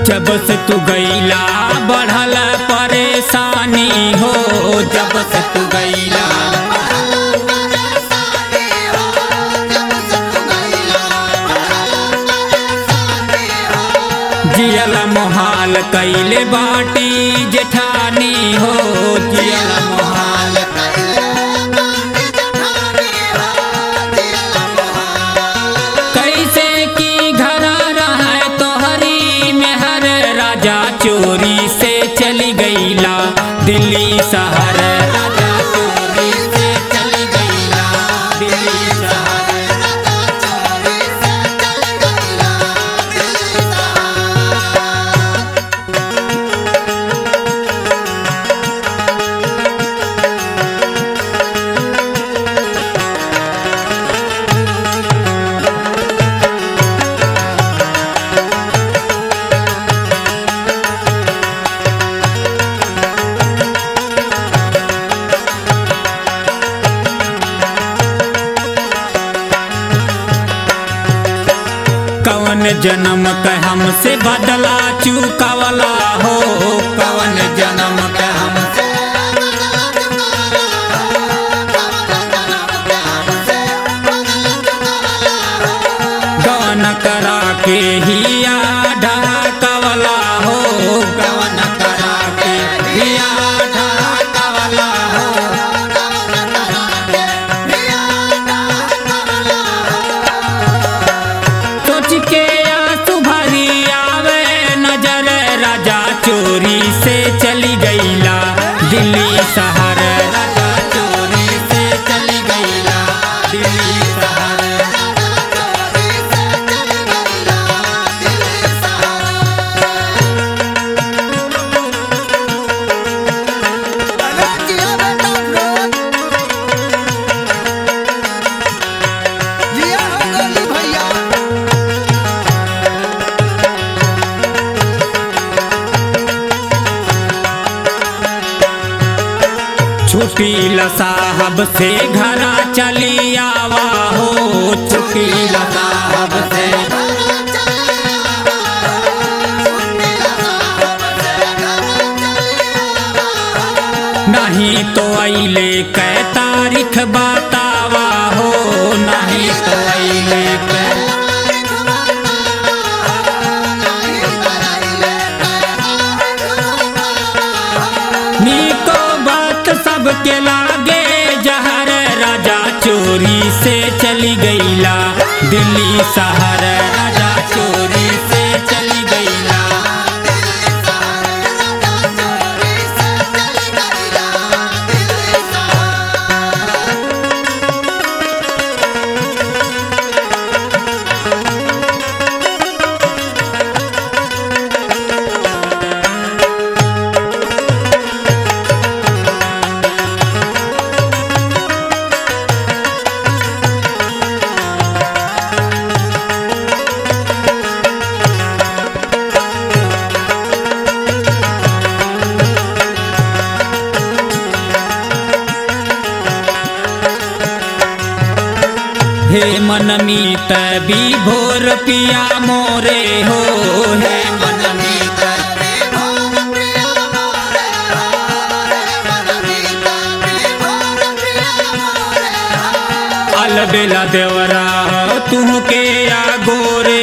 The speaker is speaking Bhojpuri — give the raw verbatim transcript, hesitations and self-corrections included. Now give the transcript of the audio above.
जब से तू गईला बढ़ल परेशानी हो, जब से तू गईला जियल मोहाल कैले बाटी जेठानी हो, जियल मोहाल कैसे की घर रहे तोहरी मेहर राजा चोरी से चली गईला दिल्ली शहर, राजा चोरी से चली गईला दिल्ली शहर। कवन जन्म के हमसे बदला चुकावला हो, कवन जन्म के हमसे गवन करा के हिया ढाकवला हो, गवन करा के हिया ढाकवला हो। के आंसू भरी आवे नजर राजा चोरी से चली गईला दिल्ली शहर, राजा चोरी से चली गईला दिल्ली शहर। छुट्टी साहब से घरा चली आवा हो, छुट्टी साहब से नहीं तो अइले कै तारीख बतावा हो, नहीं तो अइले कै नीको बात सबके लागे जहर राजा चोरी से चली गईला दिल्ली शहर, राजा चोरी से चली गईला। हे मनमीत विभोर पिया मोरे हो, हे मनमीत अलबेला देवरा तुहके या गोरे